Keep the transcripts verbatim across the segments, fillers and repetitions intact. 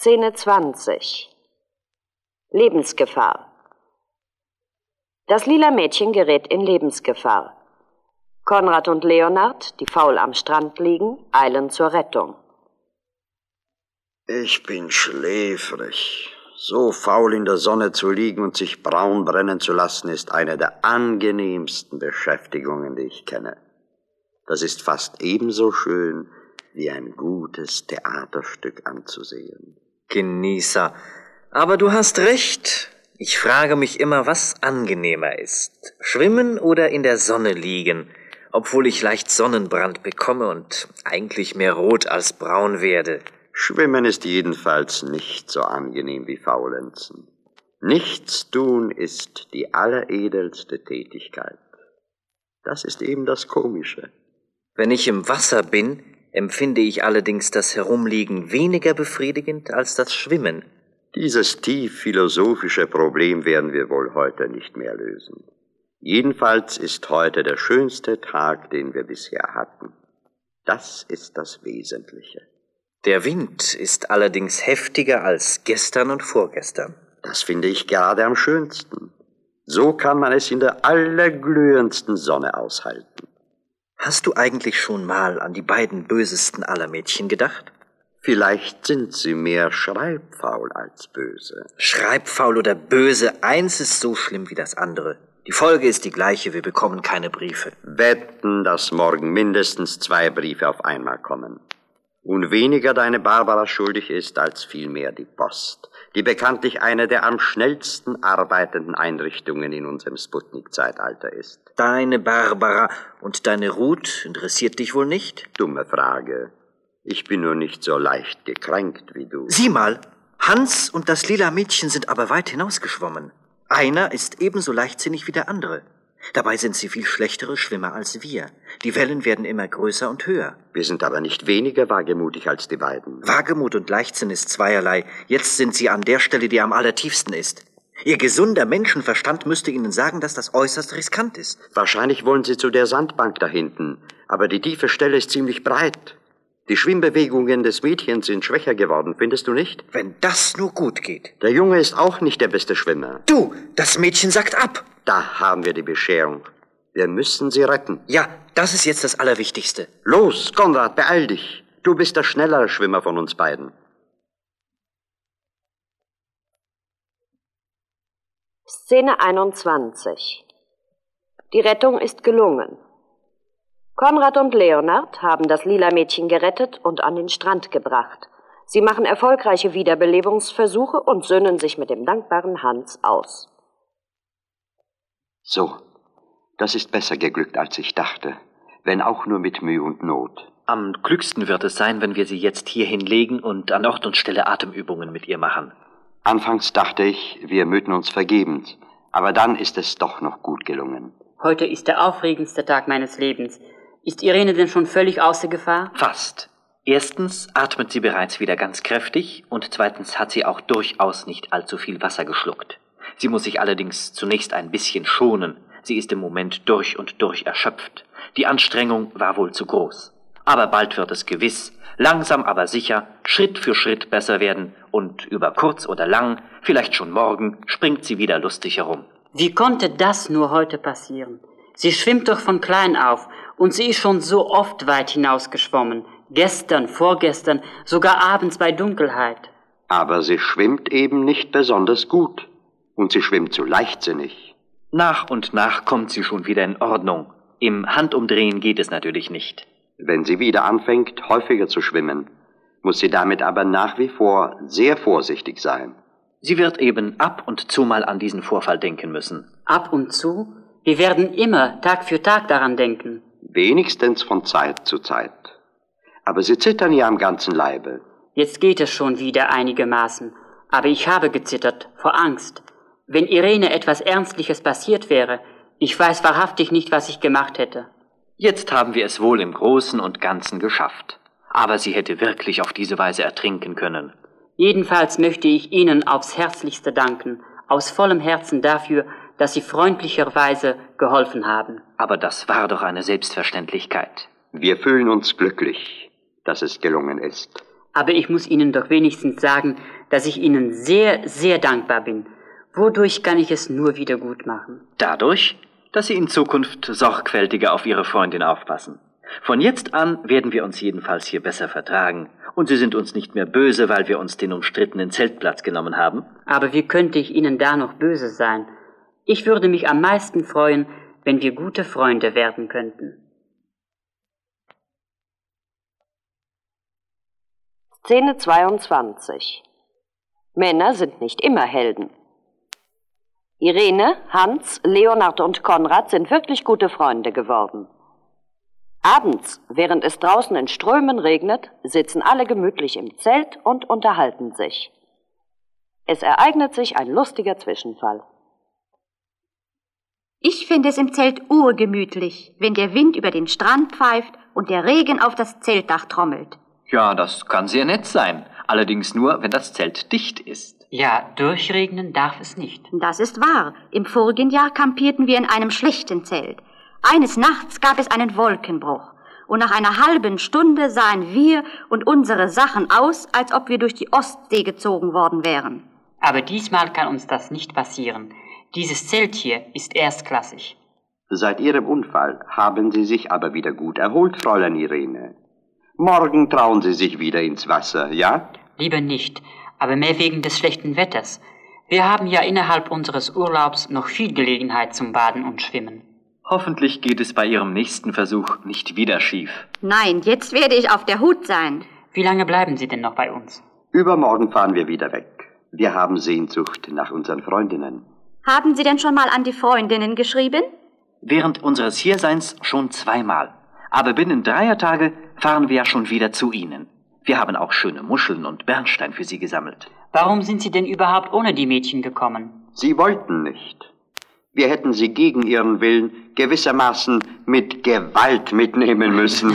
Szene zwanzig. Lebensgefahr. Das lila Mädchen gerät in Lebensgefahr. Konrad und Leonard, die faul am Strand liegen, eilen zur Rettung. Ich bin schläfrig. So faul in der Sonne zu liegen und sich braun brennen zu lassen, ist eine der angenehmsten Beschäftigungen, die ich kenne. Das ist fast ebenso schön, wie ein gutes Theaterstück anzusehen. Genießer. Aber du hast recht. Ich frage mich immer, was angenehmer ist. Schwimmen oder in der Sonne liegen, obwohl ich leicht Sonnenbrand bekomme und eigentlich mehr rot als braun werde. Schwimmen ist jedenfalls nicht so angenehm wie Faulenzen. Nichts tun ist die alleredelste Tätigkeit. Das ist eben das Komische. Wenn ich im Wasser bin, empfinde ich allerdings das Herumliegen weniger befriedigend als das Schwimmen. Dieses tief philosophische Problem werden wir wohl heute nicht mehr lösen. Jedenfalls ist heute der schönste Tag, den wir bisher hatten. Das ist das Wesentliche. Der Wind ist allerdings heftiger als gestern und vorgestern. Das finde ich gerade am schönsten. So kann man es in der allerglühendsten Sonne aushalten. Hast du eigentlich schon mal an die beiden bösesten aller Mädchen gedacht? Vielleicht sind sie mehr schreibfaul als böse. Schreibfaul oder böse, eins ist so schlimm wie das andere. Die Folge ist die gleiche, wir bekommen keine Briefe. Wetten, dass morgen mindestens zwei Briefe auf einmal kommen. Und weniger deine Barbara schuldig ist, als vielmehr die Post, die bekanntlich eine der am schnellsten arbeitenden Einrichtungen in unserem Sputnik-Zeitalter ist. Deine Barbara und deine Ruth interessiert dich wohl nicht? Dumme Frage. Ich bin nur nicht so leicht gekränkt wie du. Sieh mal, Hans und das lila Mädchen sind aber weit hinausgeschwommen. Einer ist ebenso leichtsinnig wie der andere. Dabei sind sie viel schlechtere Schwimmer als wir. Die Wellen werden immer größer und höher. Wir sind aber nicht weniger wagemutig als die beiden. Wagemut und Leichtsinn ist zweierlei. Jetzt sind sie an der Stelle, die am allertiefsten ist. Ihr gesunder Menschenverstand müsste ihnen sagen, dass das äußerst riskant ist. Wahrscheinlich wollen sie zu der Sandbank da hinten. Aber die tiefe Stelle ist ziemlich breit. Die Schwimmbewegungen des Mädchens sind schwächer geworden, findest du nicht? Wenn das nur gut geht. Der Junge ist auch nicht der beste Schwimmer. Du, das Mädchen sagt ab. Da haben wir die Bescherung. Wir müssen sie retten. Ja, das ist jetzt das Allerwichtigste. Los, Konrad, beeil dich. Du bist der schnellere Schwimmer von uns beiden. Szene einundzwanzig. Die Rettung ist gelungen. Konrad und Leonard haben das lila Mädchen gerettet und an den Strand gebracht. Sie machen erfolgreiche Wiederbelebungsversuche und söhnen sich mit dem dankbaren Hans aus. So, das ist besser geglückt, als ich dachte, wenn auch nur mit Mühe und Not. Am klügsten wird es sein, wenn wir sie jetzt hier hinlegen und an Ort und Stelle Atemübungen mit ihr machen. Anfangs dachte ich, wir mühten uns vergebens, aber dann ist es doch noch gut gelungen. Heute ist der aufregendste Tag meines Lebens. Ist Irene denn schon völlig außer Gefahr? Fast. Erstens atmet sie bereits wieder ganz kräftig und zweitens hat sie auch durchaus nicht allzu viel Wasser geschluckt. Sie muss sich allerdings zunächst ein bisschen schonen. Sie ist im Moment durch und durch erschöpft. Die Anstrengung war wohl zu groß. Aber bald wird es gewiss, langsam aber sicher, Schritt für Schritt besser werden und über kurz oder lang, vielleicht schon morgen, springt sie wieder lustig herum. Wie konnte das nur heute passieren? Sie schwimmt doch von klein auf und sie ist schon so oft weit hinausgeschwommen. Gestern, vorgestern, sogar abends bei Dunkelheit. Aber sie schwimmt eben nicht besonders gut. Und sie schwimmt zu leichtsinnig. Nach und nach kommt sie schon wieder in Ordnung. Im Handumdrehen geht es natürlich nicht. Wenn sie wieder anfängt, häufiger zu schwimmen, muss sie damit aber nach wie vor sehr vorsichtig sein. Sie wird eben ab und zu mal an diesen Vorfall denken müssen. Ab und zu? Wir werden immer Tag für Tag daran denken. Wenigstens von Zeit zu Zeit. Aber sie zittern ja am ganzen Leibe. Jetzt geht es schon wieder einigermaßen. Aber ich habe gezittert, vor Angst. Wenn Irene etwas Ernstliches passiert wäre, ich weiß wahrhaftig nicht, was ich gemacht hätte. Jetzt haben wir es wohl im Großen und Ganzen geschafft. Aber sie hätte wirklich auf diese Weise ertrinken können. Jedenfalls möchte ich Ihnen aufs Herzlichste danken, aus vollem Herzen dafür, dass Sie freundlicherweise geholfen haben. Aber das war doch eine Selbstverständlichkeit. Wir fühlen uns glücklich, dass es gelungen ist. Aber ich muss Ihnen doch wenigstens sagen, dass ich Ihnen sehr, sehr dankbar bin. Wodurch kann ich es nur wieder gut machen? Dadurch, dass Sie in Zukunft sorgfältiger auf Ihre Freundin aufpassen. Von jetzt an werden wir uns jedenfalls hier besser vertragen. Und Sie sind uns nicht mehr böse, weil wir uns den umstrittenen Zeltplatz genommen haben. Aber wie könnte ich Ihnen da noch böse sein? Ich würde mich am meisten freuen, wenn wir gute Freunde werden könnten. Szene zweiundzwanzig. Männer sind nicht immer Helden. Irene, Hans, Leonard und Konrad sind wirklich gute Freunde geworden. Abends, während es draußen in Strömen regnet, sitzen alle gemütlich im Zelt und unterhalten sich. Es ereignet sich ein lustiger Zwischenfall. Ich finde es im Zelt urgemütlich, wenn der Wind über den Strand pfeift und der Regen auf das Zeltdach trommelt. Ja, das kann sehr nett sein. Allerdings nur, wenn das Zelt dicht ist. Ja, durchregnen darf es nicht. Das ist wahr. Im vorigen Jahr kampierten wir in einem schlechten Zelt. Eines Nachts gab es einen Wolkenbruch. Und nach einer halben Stunde sahen wir und unsere Sachen aus, als ob wir durch die Ostsee gezogen worden wären. Aber diesmal kann uns das nicht passieren. Dieses Zelt hier ist erstklassig. Seit Ihrem Unfall haben Sie sich aber wieder gut erholt, Fräulein Irene. Morgen trauen Sie sich wieder ins Wasser, ja? Lieber nicht, aber mehr wegen des schlechten Wetters. Wir haben ja innerhalb unseres Urlaubs noch viel Gelegenheit zum Baden und Schwimmen. Hoffentlich geht es bei Ihrem nächsten Versuch nicht wieder schief. Nein, jetzt werde ich auf der Hut sein. Wie lange bleiben Sie denn noch bei uns? Übermorgen fahren wir wieder weg. Wir haben Sehnsucht nach unseren Freundinnen. Haben Sie denn schon mal an die Freundinnen geschrieben? Während unseres Hierseins schon zweimal. Aber binnen dreier Tage fahren wir ja schon wieder zu Ihnen. Wir haben auch schöne Muscheln und Bernstein für Sie gesammelt. Warum sind Sie denn überhaupt ohne die Mädchen gekommen? Sie wollten nicht. Wir hätten sie gegen ihren Willen gewissermaßen mit Gewalt mitnehmen müssen.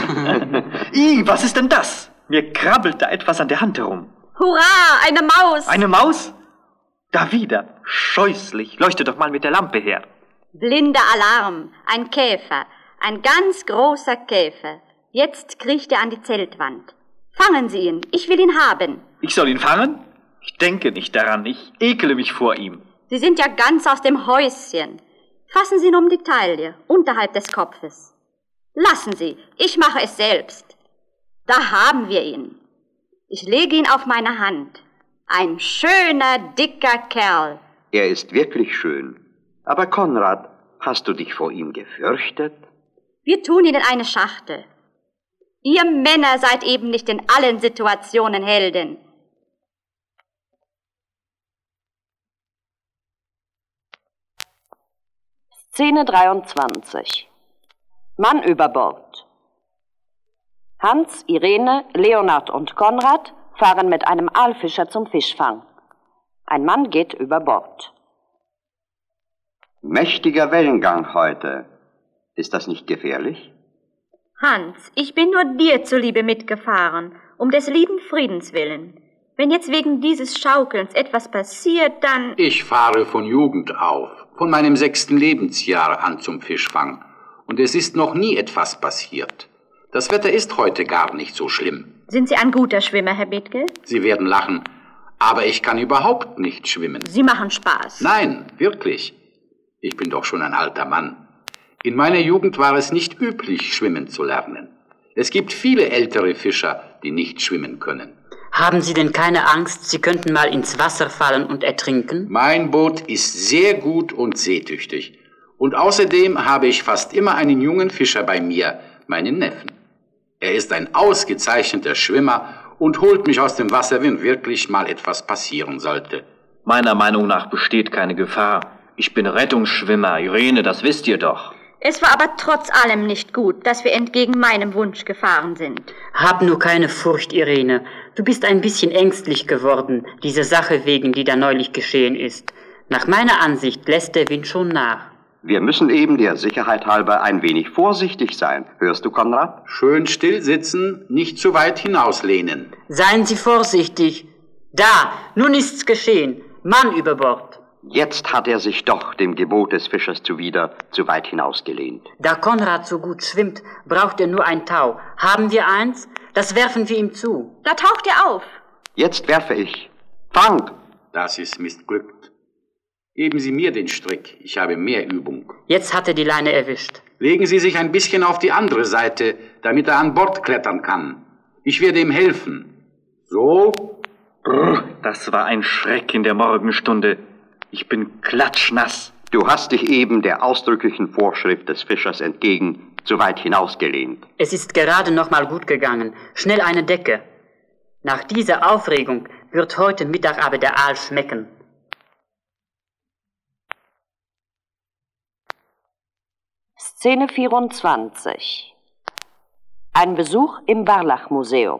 Ih, was ist denn das? Mir krabbelt da etwas an der Hand herum. Hurra, eine Maus! Eine Maus? Da wieder. Scheußlich. Leuchte doch mal mit der Lampe her. Blinder Alarm. Ein Käfer. Ein ganz großer Käfer. Jetzt kriecht er an die Zeltwand. Fangen Sie ihn. Ich will ihn haben. Ich soll ihn fangen? Ich denke nicht daran. Ich ekele mich vor ihm. Sie sind ja ganz aus dem Häuschen. Fassen Sie ihn um die Taille, unterhalb des Kopfes. Lassen Sie, ich mache es selbst. Da haben wir ihn. Ich lege ihn auf meine Hand. Ein schöner, dicker Kerl. Er ist wirklich schön. Aber Konrad, hast du dich vor ihm gefürchtet? Wir tun ihn in eine Schachtel. Ihr Männer seid eben nicht in allen Situationen Helden. Szene dreiundzwanzig. Mann über Bord. Hans, Irene, Leonard und Konrad fahren mit einem Aalfischer zum Fischfang. Ein Mann geht über Bord. Mächtiger Wellengang heute. Ist das nicht gefährlich? Hans, ich bin nur dir zuliebe mitgefahren, um des lieben Friedens willen. Wenn jetzt wegen dieses Schaukelns etwas passiert, dann... Ich fahre von Jugend auf, von meinem sechsten Lebensjahr an zum Fischfang. Und es ist noch nie etwas passiert. Das Wetter ist heute gar nicht so schlimm. Sind Sie ein guter Schwimmer, Herr Bethke? Sie werden lachen, aber ich kann überhaupt nicht schwimmen. Sie machen Spaß. Nein, wirklich. Ich bin doch schon ein alter Mann. In meiner Jugend war es nicht üblich, schwimmen zu lernen. Es gibt viele ältere Fischer, die nicht schwimmen können. Haben Sie denn keine Angst, Sie könnten mal ins Wasser fallen und ertrinken? Mein Boot ist sehr gut und seetüchtig. Und außerdem habe ich fast immer einen jungen Fischer bei mir, meinen Neffen. Er ist ein ausgezeichneter Schwimmer und holt mich aus dem Wasser, wenn wirklich mal etwas passieren sollte. Meiner Meinung nach besteht keine Gefahr. Ich bin Rettungsschwimmer, Irene, das wisst ihr doch. Es war aber trotz allem nicht gut, dass wir entgegen meinem Wunsch gefahren sind. Hab nur keine Furcht, Irene. Du bist ein bisschen ängstlich geworden, dieser Sache wegen, die da neulich geschehen ist. Nach meiner Ansicht lässt der Wind schon nach. Wir müssen eben der Sicherheit halber ein wenig vorsichtig sein. Hörst du, Konrad? Schön still sitzen, nicht zu weit hinauslehnen. Seien Sie vorsichtig. Da, nun ist's geschehen. Mann über Bord. Jetzt hat er sich doch dem Gebot des Fischers zuwider zu weit hinausgelehnt. Da Konrad so gut schwimmt, braucht er nur ein Tau. Haben wir eins? Das werfen wir ihm zu. Da taucht er auf. Jetzt werfe ich. Fang! Das ist missglückt. Geben Sie mir den Strick, ich habe mehr Übung. Jetzt hat er die Leine erwischt. Legen Sie sich ein bisschen auf die andere Seite, damit er an Bord klettern kann. Ich werde ihm helfen. So. Brr, das war ein Schreck in der Morgenstunde. Ich bin klatschnass. Du hast dich eben der ausdrücklichen Vorschrift des Fischers entgegen zu weit hinausgelehnt. Es ist gerade noch mal gut gegangen. Schnell eine Decke. Nach dieser Aufregung wird heute Mittag aber der Aal schmecken. Szene vierundzwanzig. Ein Besuch im Barlach-Museum.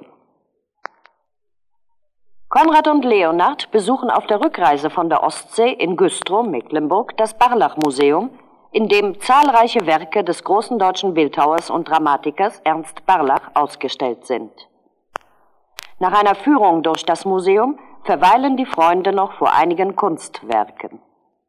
Konrad und Leonard besuchen auf der Rückreise von der Ostsee in Güstrow, Mecklenburg, das Barlach-Museum, in dem zahlreiche Werke des großen deutschen Bildhauers und Dramatikers Ernst Barlach ausgestellt sind. Nach einer Führung durch das Museum verweilen die Freunde noch vor einigen Kunstwerken.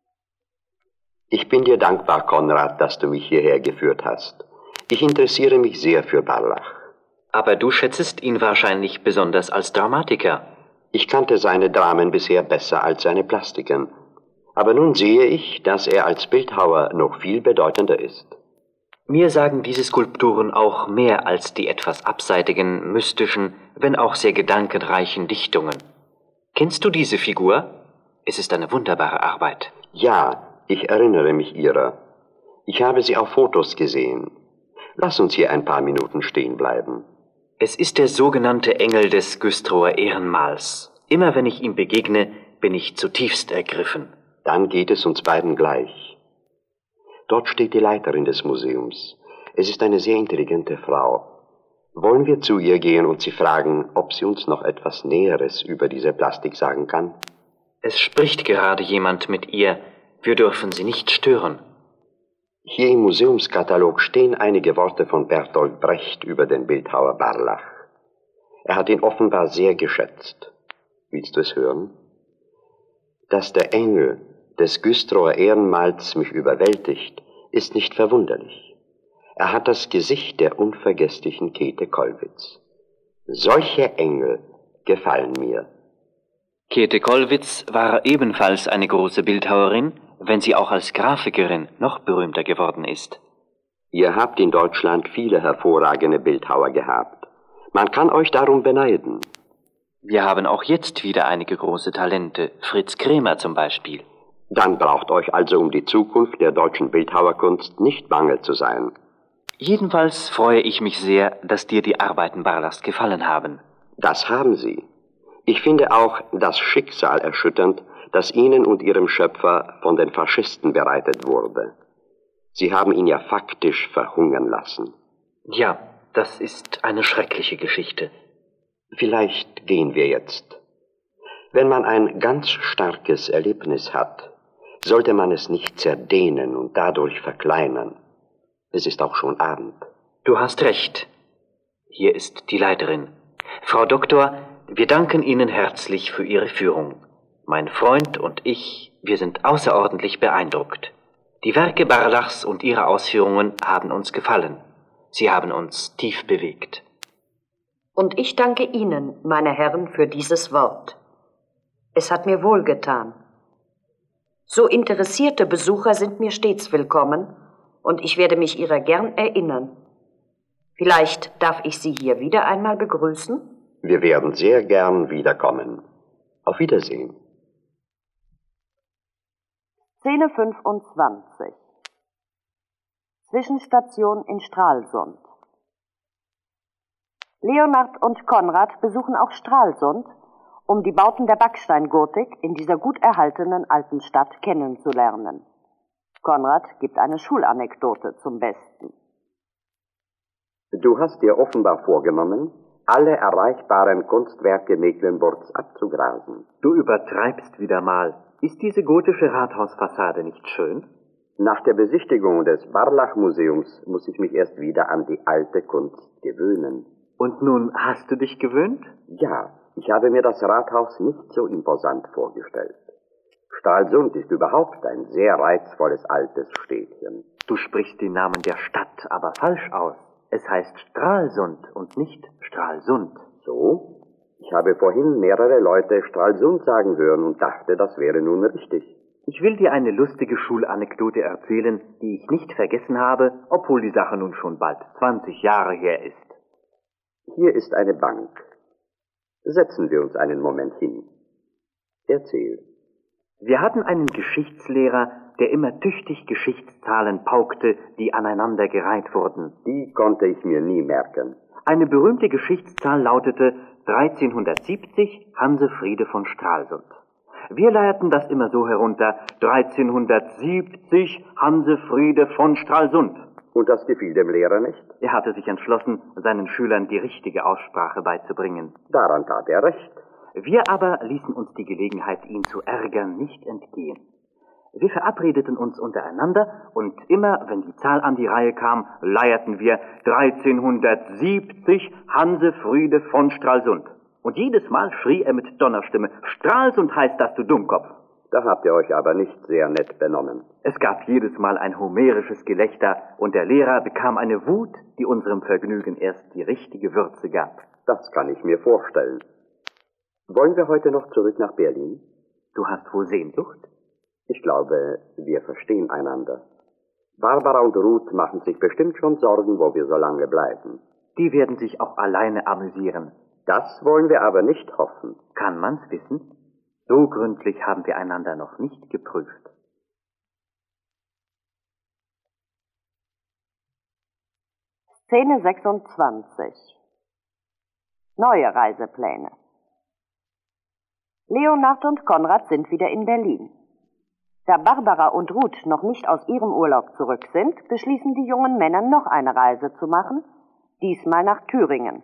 Ich bin dir dankbar, Konrad, dass du mich hierher geführt hast. Ich interessiere mich sehr für Barlach. Aber du schätzest ihn wahrscheinlich besonders als Dramatiker. Ich kannte seine Dramen bisher besser als seine Plastiken. Aber nun sehe ich, dass er als Bildhauer noch viel bedeutender ist. Mir sagen diese Skulpturen auch mehr als die etwas abseitigen, mystischen, wenn auch sehr gedankenreichen Dichtungen. Kennst du diese Figur? Es ist eine wunderbare Arbeit. Ja, ich erinnere mich ihrer. Ich habe sie auf Fotos gesehen. Lass uns hier ein paar Minuten stehen bleiben. Es ist der sogenannte Engel des Güstrower Ehrenmals. Immer wenn ich ihm begegne, bin ich zutiefst ergriffen. Dann geht es uns beiden gleich. Dort steht die Leiterin des Museums. Es ist eine sehr intelligente Frau. Wollen wir zu ihr gehen und sie fragen, ob sie uns noch etwas Näheres über diese Plastik sagen kann? Es spricht gerade jemand mit ihr. Wir dürfen sie nicht stören. Hier im Museumskatalog stehen einige Worte von Bertolt Brecht über den Bildhauer Barlach. Er hat ihn offenbar sehr geschätzt. Willst du es hören? Dass der Engel des Güstrower Ehrenmals mich überwältigt, ist nicht verwunderlich. Er hat das Gesicht der unvergesslichen Käthe Kollwitz. Solche Engel gefallen mir. Käthe Kollwitz war ebenfalls eine große Bildhauerin, wenn sie auch als Grafikerin noch berühmter geworden ist. Ihr habt in Deutschland viele hervorragende Bildhauer gehabt. Man kann euch darum beneiden. Wir haben auch jetzt wieder einige große Talente, Fritz Kremer zum Beispiel. Dann braucht euch also um die Zukunft der deutschen Bildhauerkunst nicht bange zu sein. Jedenfalls freue ich mich sehr, dass dir die Arbeiten Barlachs gefallen haben. Das haben sie. Ich finde auch das Schicksal erschütternd, das Ihnen und Ihrem Schöpfer von den Faschisten bereitet wurde. Sie haben ihn ja faktisch verhungern lassen. Ja, das ist eine schreckliche Geschichte. Vielleicht gehen wir jetzt. Wenn man ein ganz starkes Erlebnis hat, sollte man es nicht zerdehnen und dadurch verkleinern. Es ist auch schon Abend. Du hast recht. Hier ist die Leiterin. Frau Doktor, wir danken Ihnen herzlich für Ihre Führung. Mein Freund und ich, wir sind außerordentlich beeindruckt. Die Werke Barlachs und ihre Ausführungen haben uns gefallen. Sie haben uns tief bewegt. Und ich danke Ihnen, meine Herren, für dieses Wort. Es hat mir wohlgetan. So interessierte Besucher sind mir stets willkommen, und ich werde mich ihrer gern erinnern. Vielleicht darf ich Sie hier wieder einmal begrüßen? Wir werden sehr gern wiederkommen. Auf Wiedersehen. Szene fünfundzwanzig. Zwischenstation in Stralsund. Leonard und Konrad besuchen auch Stralsund, um die Bauten der Backsteingotik in dieser gut erhaltenen alten Stadt kennenzulernen. Konrad gibt eine Schulanekdote zum Besten. Du hast dir offenbar vorgenommen, alle erreichbaren Kunstwerke Mecklenburgs abzugrasen. Du übertreibst wieder mal. Ist diese gotische Rathausfassade nicht schön? Nach der Besichtigung des Barlach-Museums muss ich mich erst wieder an die alte Kunst gewöhnen. Und nun hast du dich gewöhnt? Ja, ich habe mir das Rathaus nicht so imposant vorgestellt. Stralsund ist überhaupt ein sehr reizvolles altes Städtchen. Du sprichst den Namen der Stadt aber falsch aus. Es heißt Stralsund und nicht Stralsund. So? Ich habe vorhin mehrere Leute Stralsund sagen hören und dachte, das wäre nun richtig. Ich will dir eine lustige Schulanekdote erzählen, die ich nicht vergessen habe, obwohl die Sache nun schon bald zwanzig Jahre her ist. Hier ist eine Bank. Setzen wir uns einen Moment hin. Erzähl. Wir hatten einen Geschichtslehrer, der immer tüchtig Geschichtszahlen paukte, die aneinander gereiht wurden. Die konnte ich mir nie merken. Eine berühmte Geschichtszahl lautete dreizehnhundertsiebzig Hansefriede von Stralsund. Wir leierten das immer so herunter, dreizehnhundertsiebzig Hansefriede von Stralsund. Und das gefiel dem Lehrer nicht? Er hatte sich entschlossen, seinen Schülern die richtige Aussprache beizubringen. Daran tat er recht. Wir aber ließen uns die Gelegenheit, ihn zu ärgern, nicht entgehen. Wir verabredeten uns untereinander und immer, wenn die Zahl an die Reihe kam, leierten wir dreizehnhundertsiebzig Hansefriede von Stralsund. Und jedes Mal schrie er mit Donnerstimme, Stralsund heißt das, du Dummkopf. Da habt ihr euch aber nicht sehr nett benommen. Es gab jedes Mal ein homerisches Gelächter und der Lehrer bekam eine Wut, die unserem Vergnügen erst die richtige Würze gab. Das kann ich mir vorstellen. Wollen wir heute noch zurück nach Berlin? Du hast wohl Sehnsucht? Ich glaube, wir verstehen einander. Barbara und Ruth machen sich bestimmt schon Sorgen, wo wir so lange bleiben. Die werden sich auch alleine amüsieren. Das wollen wir aber nicht hoffen. Kann man's wissen? So gründlich haben wir einander noch nicht geprüft. Szene sechsundzwanzig. Neue Reisepläne. Leonhard und Konrad sind wieder in Berlin. Da Barbara und Ruth noch nicht aus ihrem Urlaub zurück sind, beschließen die jungen Männer, noch eine Reise zu machen, diesmal nach Thüringen.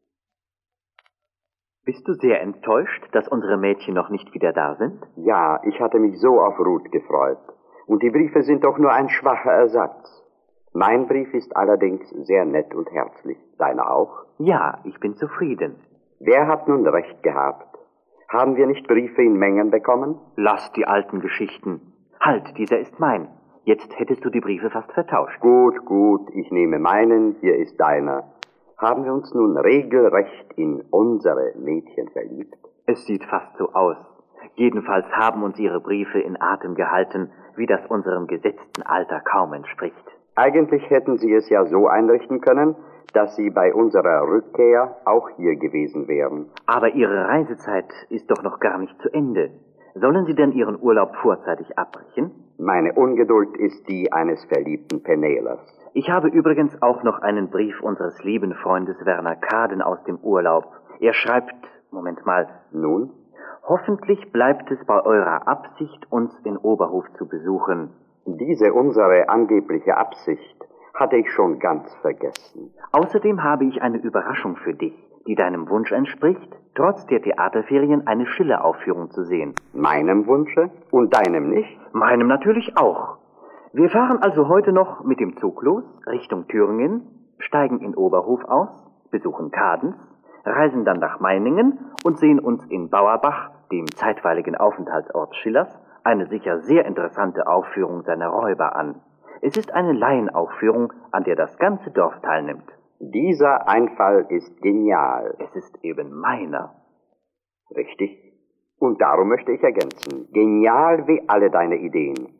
Bist du sehr enttäuscht, dass unsere Mädchen noch nicht wieder da sind? Ja, ich hatte mich so auf Ruth gefreut. Und die Briefe sind doch nur ein schwacher Ersatz. Mein Brief ist allerdings sehr nett und herzlich. Deiner auch? Ja, ich bin zufrieden. Wer hat nun recht gehabt? Haben wir nicht Briefe in Mengen bekommen? Lass die alten Geschichten. Halt, dieser ist mein. Jetzt hättest du die Briefe fast vertauscht. Gut, gut, ich nehme meinen, hier ist deiner. Haben wir uns nun regelrecht in unsere Mädchen verliebt? Es sieht fast so aus. Jedenfalls haben uns ihre Briefe in Atem gehalten, wie das unserem gesetzten Alter kaum entspricht. Eigentlich hätten sie es ja so einrichten können, dass sie bei unserer Rückkehr auch hier gewesen wären. Aber ihre Reisezeit ist doch noch gar nicht zu Ende. Sollen sie denn ihren Urlaub vorzeitig abbrechen? Meine Ungeduld ist die eines verliebten Penelers. Ich habe übrigens auch noch einen Brief unseres lieben Freundes Werner Kaden aus dem Urlaub. Er schreibt, Moment mal. Nun? Hoffentlich bleibt es bei eurer Absicht, uns in Oberhof zu besuchen. Diese unsere angebliche Absicht hatte ich schon ganz vergessen. Außerdem habe ich eine Überraschung für dich, die deinem Wunsch entspricht, trotz der Theaterferien eine Schiller-Aufführung zu sehen. Meinem Wunsche? Und deinem nicht? Meinem natürlich auch. Wir fahren also heute noch mit dem Zug los, Richtung Thüringen, steigen in Oberhof aus, besuchen Kadens, reisen dann nach Meiningen und sehen uns in Bauerbach, dem zeitweiligen Aufenthaltsort Schillers, eine sicher sehr interessante Aufführung seiner Räuber an. Es ist eine Laienaufführung, an der das ganze Dorf teilnimmt. Dieser Einfall ist genial. Es ist eben meiner. Richtig. Und darum möchte ich ergänzen, genial wie alle deine Ideen.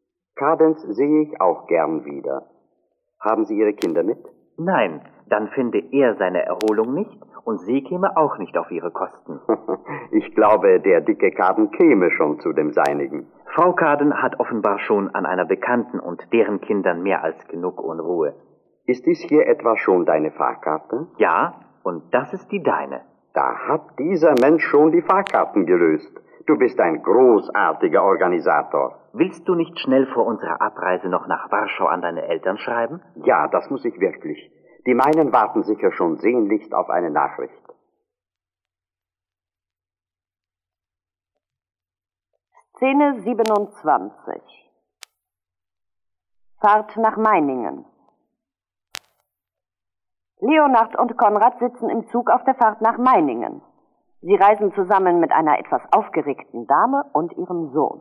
Kadens sehe ich auch gern wieder. Haben Sie Ihre Kinder mit? Nein, dann finde er seine Erholung nicht und sie käme auch nicht auf ihre Kosten. Ich glaube, der dicke Kaden käme schon zu dem Seinigen. Frau Kaden hat offenbar schon an einer Bekannten und deren Kindern mehr als genug Unruhe. Ist dies hier etwa schon deine Fahrkarte? Ja, und das ist die deine. Da hat dieser Mensch schon die Fahrkarten gelöst. Du bist ein großartiger Organisator. Willst du nicht schnell vor unserer Abreise noch nach Warschau an deine Eltern schreiben? Ja, das muss ich wirklich. Die meinen warten sicher schon sehnlichst auf eine Nachricht. Szene siebenundzwanzig. Fahrt nach Meiningen. Leonhard und Konrad sitzen im Zug auf der Fahrt nach Meiningen. Sie reisen zusammen mit einer etwas aufgeregten Dame und ihrem Sohn.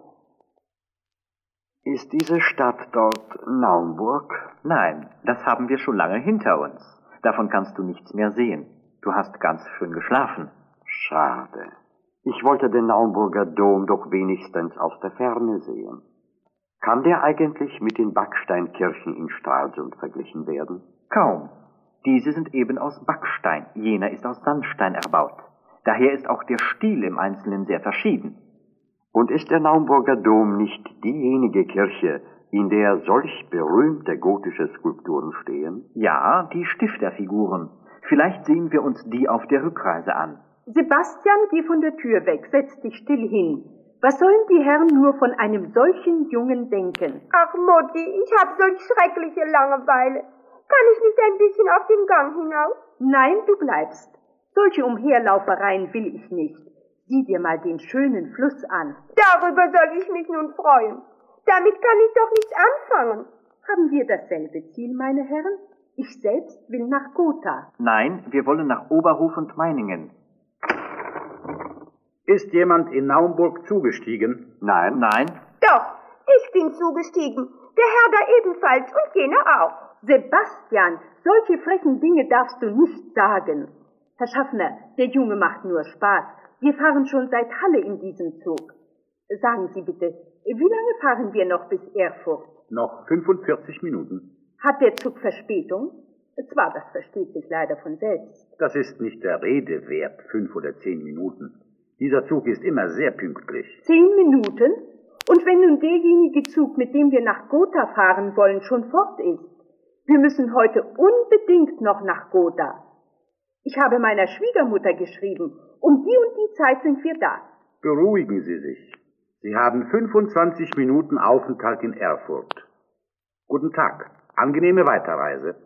Ist diese Stadt dort Naumburg? Nein, das haben wir schon lange hinter uns. Davon kannst du nichts mehr sehen. Du hast ganz schön geschlafen. Schade. Ich wollte den Naumburger Dom doch wenigstens aus der Ferne sehen. Kann der eigentlich mit den Backsteinkirchen in Stralsund verglichen werden? Kaum. Diese sind eben aus Backstein, jener ist aus Sandstein erbaut. Daher ist auch der Stil im Einzelnen sehr verschieden. Und ist der Naumburger Dom nicht diejenige Kirche, in der solch berühmte gotische Skulpturen stehen? Ja, die Stifterfiguren. Vielleicht sehen wir uns die auf der Rückreise an. Sebastian, geh von der Tür weg, setz dich still hin. Was sollen die Herren nur von einem solchen Jungen denken? Ach, Mutti, ich hab solch schreckliche Langeweile. Kann ich nicht ein bisschen auf den Gang hinaus? Nein, du bleibst. Solche Umherlaufereien will ich nicht. Sieh dir mal den schönen Fluss an. Darüber soll ich mich nun freuen. Damit kann ich doch nichts anfangen. Haben wir dasselbe Ziel, meine Herren? Ich selbst will nach Gotha. Nein, wir wollen nach Oberhof und Meiningen. Ist jemand in Naumburg zugestiegen? Nein. Nein. Doch, ich bin zugestiegen. Der Herr da ebenfalls und jener auch. Sebastian, solche frechen Dinge darfst du nicht sagen. Herr Schaffner, der Junge macht nur Spaß. Wir fahren schon seit Halle in diesem Zug. Sagen Sie bitte, wie lange fahren wir noch bis Erfurt? Noch fünfundvierzig Minuten. Hat der Zug Verspätung? Zwar, das versteht sich leider von selbst. Das ist nicht der Rede wert, fünf oder zehn Minuten. Dieser Zug ist immer sehr pünktlich. Zehn Minuten? Und wenn nun derjenige Zug, mit dem wir nach Gotha fahren wollen, schon fort ist? Wir müssen heute unbedingt noch nach Gotha. Ich habe meiner Schwiegermutter geschrieben, um die und die Zeit sind wir da. Beruhigen Sie sich. Sie haben fünfundzwanzig Minuten Aufenthalt in Erfurt. Guten Tag. Angenehme Weiterreise.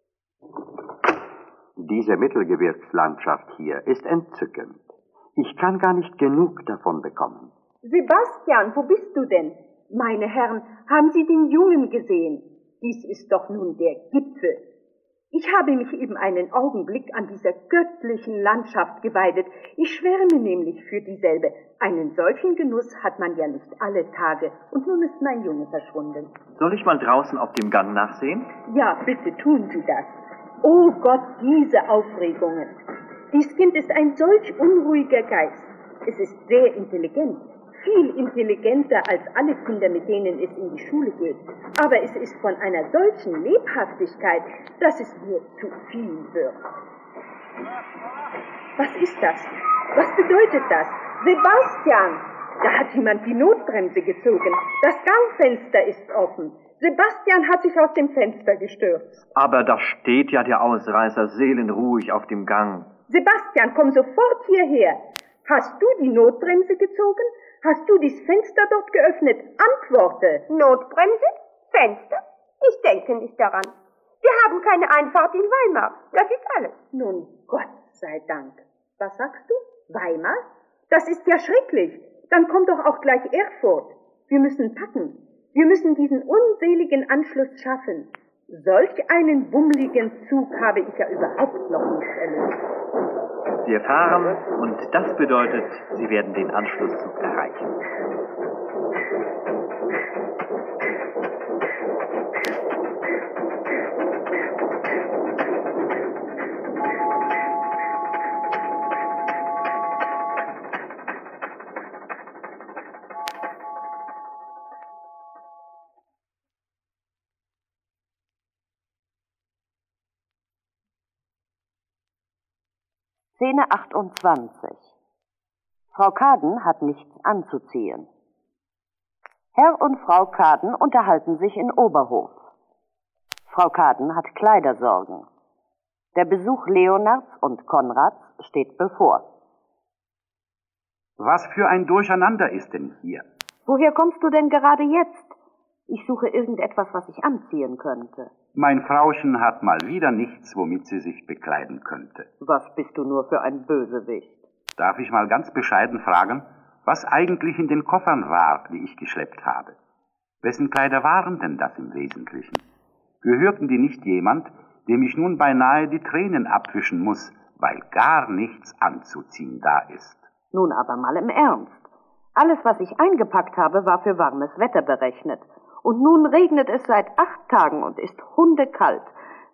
Diese Mittelgebirgslandschaft hier ist entzückend. Ich kann gar nicht genug davon bekommen. Sebastian, wo bist du denn? Meine Herren, haben Sie den Jungen gesehen? Dies ist doch nun der Gipfel. Ich habe mich eben einen Augenblick an dieser göttlichen Landschaft geweidet. Ich schwärme nämlich für dieselbe. Einen solchen Genuss hat man ja nicht alle Tage. Und nun ist mein Junge verschwunden. Soll ich mal draußen auf dem Gang nachsehen? Ja, bitte tun Sie das. Oh Gott, diese Aufregungen. Dies Kind ist ein solch unruhiger Geist. Es ist sehr intelligent. Viel intelligenter als alle Kinder, mit denen es in die Schule geht. Aber es ist von einer solchen Lebhaftigkeit, dass es mir zu viel wird. Was ist das? Was bedeutet das? Sebastian! Da hat jemand die Notbremse gezogen. Das Gangfenster ist offen. Sebastian hat sich aus dem Fenster gestürzt. Aber da steht ja der Ausreißer seelenruhig auf dem Gang. Sebastian, komm sofort hierher. Hast du die Notbremse gezogen? Hast du das Fenster dort geöffnet? Antworte. Notbremse? Fenster? Ich denke nicht daran. Wir haben keine Einfahrt in Weimar. Das ist alles. Nun, Gott sei Dank. Was sagst du? Weimar? Das ist ja schrecklich. Dann kommt doch auch gleich Erfurt. Wir müssen packen. Wir müssen diesen unseligen Anschluss schaffen. Solch einen bummeligen Zug habe ich ja überhaupt noch nicht erlebt. Wir fahren und das bedeutet, Sie werden den Anschlusszug erreichen. Szene achtundzwanzig. Frau Kaden hat nichts anzuziehen. Herr und Frau Kaden unterhalten sich in Oberhof. Frau Kaden hat Kleidersorgen. Der Besuch Leonards und Konrads steht bevor. Was für ein Durcheinander ist denn hier? Woher kommst du denn gerade jetzt? Ich suche irgendetwas, was ich anziehen könnte. Mein Frauchen hat mal wieder nichts, womit sie sich bekleiden könnte. Was bist du nur für ein Bösewicht? Darf ich mal ganz bescheiden fragen, was eigentlich in den Koffern war, die ich geschleppt habe? Wessen Kleider waren denn das im Wesentlichen? Gehörten die nicht jemand, dem ich nun beinahe die Tränen abwischen muss, weil gar nichts anzuziehen da ist? Nun aber mal im Ernst. Alles, was ich eingepackt habe, war für warmes Wetter berechnet. Und nun regnet es seit acht Tagen und ist hundekalt.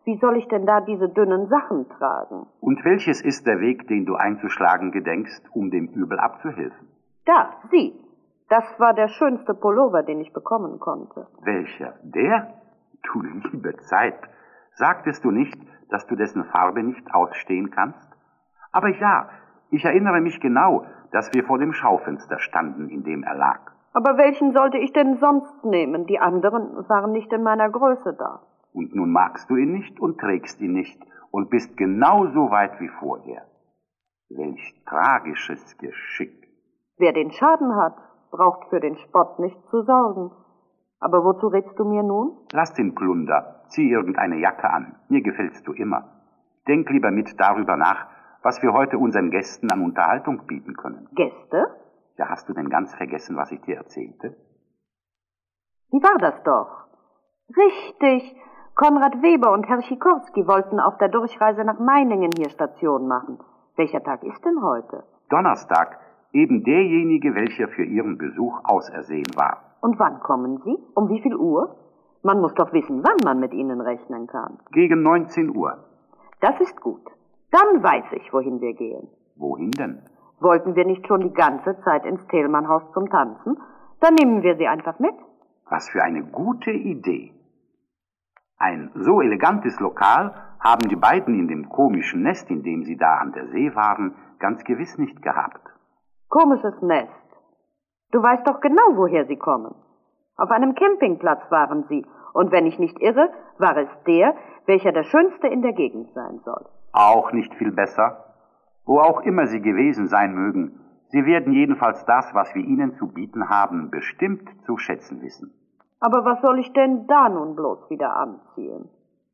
Wie soll ich denn da diese dünnen Sachen tragen? Und welches ist der Weg, den du einzuschlagen gedenkst, um dem Übel abzuhelfen? Da, sieh. Das war der schönste Pullover, den ich bekommen konnte. Welcher? Der? Du liebe Zeit. Sagtest du nicht, dass du dessen Farbe nicht ausstehen kannst? Aber ja, ich erinnere mich genau, dass wir vor dem Schaufenster standen, in dem er lag. Aber welchen sollte ich denn sonst nehmen? Die anderen waren nicht in meiner Größe da. Und nun magst du ihn nicht und trägst ihn nicht und bist genauso weit wie vorher. Welch tragisches Geschick. Wer den Schaden hat, braucht für den Spott nicht zu sorgen. Aber wozu rätst du mir nun? Lass den Plunder, zieh irgendeine Jacke an, mir gefällst du immer. Denk lieber mit darüber nach, was wir heute unseren Gästen an Unterhaltung bieten können. Gäste? Ja, hast du denn ganz vergessen, was ich dir erzählte? Wie war das doch? Richtig, Konrad Weber und Herr Sikorski wollten auf der Durchreise nach Meiningen hier Station machen. Welcher Tag ist denn heute? Donnerstag, eben derjenige, welcher für Ihren Besuch ausersehen war. Und wann kommen Sie? Um wie viel Uhr? Man muss doch wissen, wann man mit Ihnen rechnen kann. Gegen neunzehn Uhr. Das ist gut. Dann weiß ich, wohin wir gehen. Wohin denn? Wollten wir nicht schon die ganze Zeit ins Thälmannhaus zum Tanzen? Dann nehmen wir Sie einfach mit. Was für eine gute Idee. Ein so elegantes Lokal haben die beiden in dem komischen Nest, in dem sie da an der See waren, ganz gewiss nicht gehabt. Komisches Nest. Du weißt doch genau, woher sie kommen. Auf einem Campingplatz waren sie, und wenn ich nicht irre, war es der, welcher der schönste in der Gegend sein soll. Auch nicht viel besser. Wo auch immer sie gewesen sein mögen, sie werden jedenfalls das, was wir ihnen zu bieten haben, bestimmt zu schätzen wissen. Aber was soll ich denn da nun bloß wieder anziehen?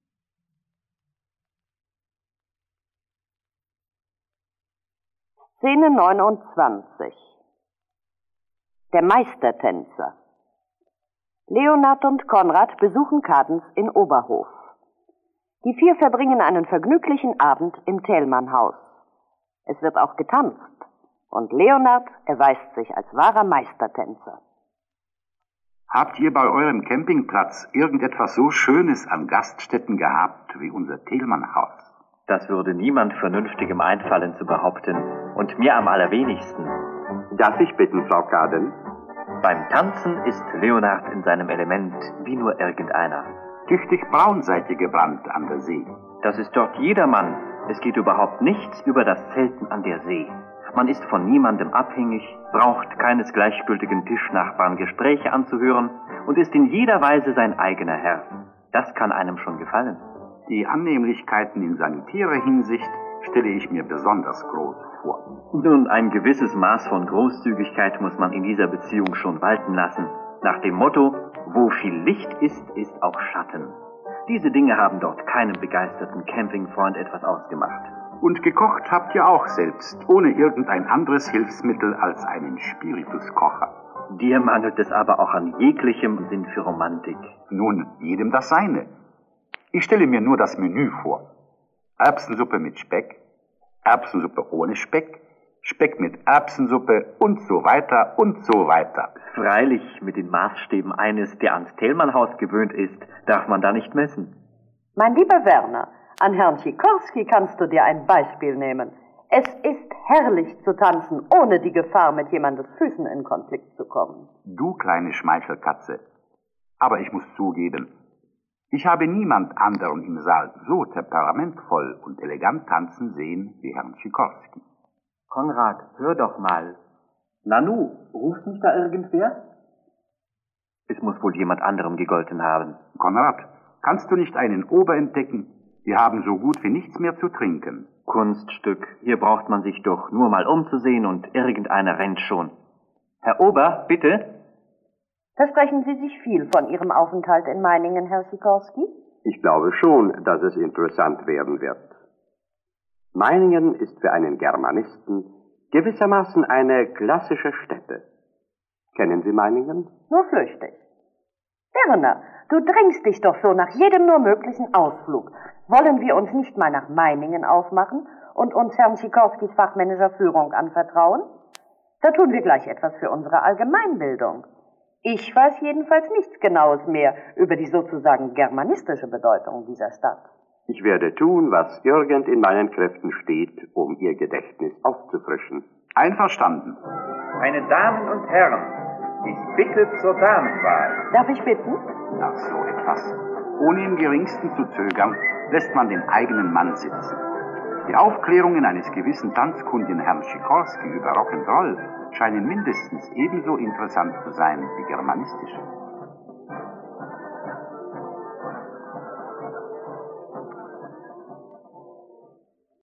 Szene neunundzwanzig. Der Meistertänzer. Leonard und Konrad besuchen Kadens in Oberhof. Die vier verbringen einen vergnüglichen Abend im Thälmannhaus. Es wird auch getanzt, und Leonard erweist sich als wahrer Meistertänzer. Habt ihr bei eurem Campingplatz irgendetwas so Schönes an Gaststätten gehabt wie unser Thälmannhaus? Das würde niemand Vernünftigem einfallen zu behaupten, und mir am allerwenigsten. Darf ich bitten, Frau Kaden? Beim Tanzen ist Leonard in seinem Element wie nur irgendeiner. Tüchtig braun seid ihr gebrannt an der See. Das ist dort jedermann. Es geht überhaupt nichts über das Zelten an der See. Man ist von niemandem abhängig, braucht keines gleichgültigen Tischnachbarn Gespräche anzuhören und ist in jeder Weise sein eigener Herr. Das kann einem schon gefallen. Die Annehmlichkeiten in sanitärer Hinsicht stelle ich mir besonders groß vor. Nun, ein gewisses Maß von Großzügigkeit muss man in dieser Beziehung schon walten lassen. Nach dem Motto, wo viel Licht ist, ist auch Schatten. Diese Dinge haben dort keinem begeisterten Campingfreund etwas ausgemacht. Und gekocht habt ihr auch selbst, ohne irgendein anderes Hilfsmittel als einen Spirituskocher. Dir mangelt es aber auch an jeglichem Sinn für Romantik. Nun, jedem das seine. Ich stelle mir nur das Menü vor. Erbsensuppe mit Speck, Erbsensuppe ohne Speck, Speck mit Erbsensuppe und so weiter und so weiter. Freilich, mit den Maßstäben eines, der ans Thälmannhaus gewöhnt ist, darf man da nicht messen. Mein lieber Werner, an Herrn Sikorski kannst du dir ein Beispiel nehmen. Es ist herrlich zu tanzen, ohne die Gefahr, mit jemandes Füßen in Konflikt zu kommen. Du kleine Schmeichelkatze. Aber ich muss zugeben, ich habe niemand anderen im Saal so temperamentvoll und elegant tanzen sehen wie Herrn Sikorski. Konrad, hör doch mal. Nanu, ruft mich da irgendwer? Es muss wohl jemand anderem gegolten haben. Konrad, kannst du nicht einen Ober entdecken? Wir haben so gut wie nichts mehr zu trinken. Kunststück. Hier braucht man sich doch nur mal umzusehen und irgendeiner rennt schon. Herr Ober, bitte? Versprechen Sie sich viel von Ihrem Aufenthalt in Meiningen, Herr Sikorski? Ich glaube schon, dass es interessant werden wird. Meiningen ist für einen Germanisten gewissermaßen eine klassische Stätte. Kennen Sie Meiningen? Nur flüchtig. Werner, du drängst dich doch so nach jedem nur möglichen Ausflug. Wollen wir uns nicht mal nach Meiningen aufmachen und uns Herrn Sikorskis fachmännischer Führung anvertrauen? Da tun wir gleich etwas für unsere Allgemeinbildung. Ich weiß jedenfalls nichts Genaues mehr über die sozusagen germanistische Bedeutung dieser Stadt. Ich werde tun, was irgend in meinen Kräften steht, um Ihr Gedächtnis aufzufrischen. Einverstanden. Meine Damen und Herren, ich bitte zur Damenwahl. Darf ich bitten? Nach so etwas. Ohne im geringsten zu zögern, lässt man den eigenen Mann sitzen. Die Aufklärungen eines gewissen tanzkundigen Herrn Sikorski über Rock'n'Roll scheinen mindestens ebenso interessant zu sein wie germanistische.